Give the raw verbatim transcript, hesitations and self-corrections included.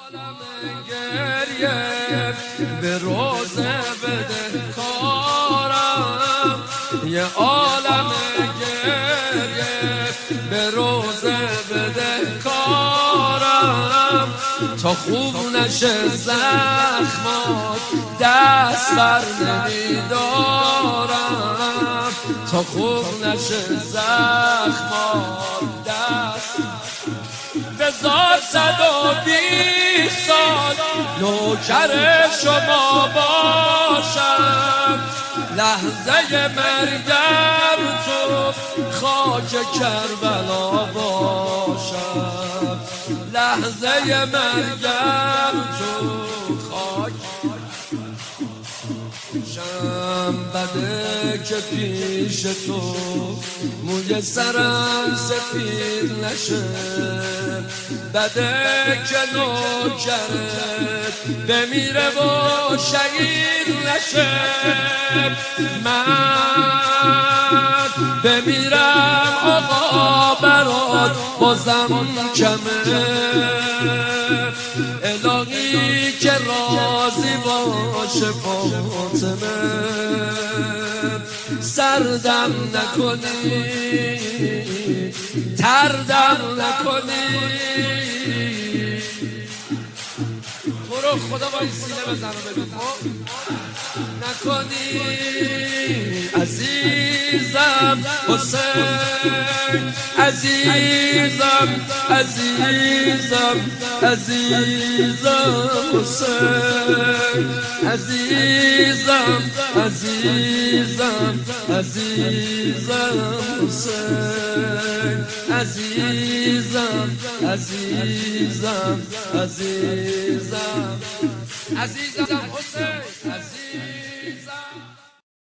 گریه به روزه بده کارم، یه عالم گریه به روزه بده کارم، تا خوب نشه زخمات دست بر نمیدارم، تا خوب نشه زخمات دست. بذار صد و بیست سال نوکر شما باشم، لحظه مرگم تو خاک کربلا باشم، لحظه مرگم تو خاک شم. بده که پیش تو موی سرم سفید نشه، بده که نوکرت بمیره و شهید نشه، من بمیرم آقا برات بازم کمه، الهی که راضی باشه فاطمه، سردم نکنی تردم نکنی. برو خدا با این سینه بزن و ببین نکنی عزیزم حسین، عزیزم عزیزم عزیزم حسین، عزیزم عزیزم عزیزم حسین، عزیزم عزیزم عزیزم عزیزم حسین.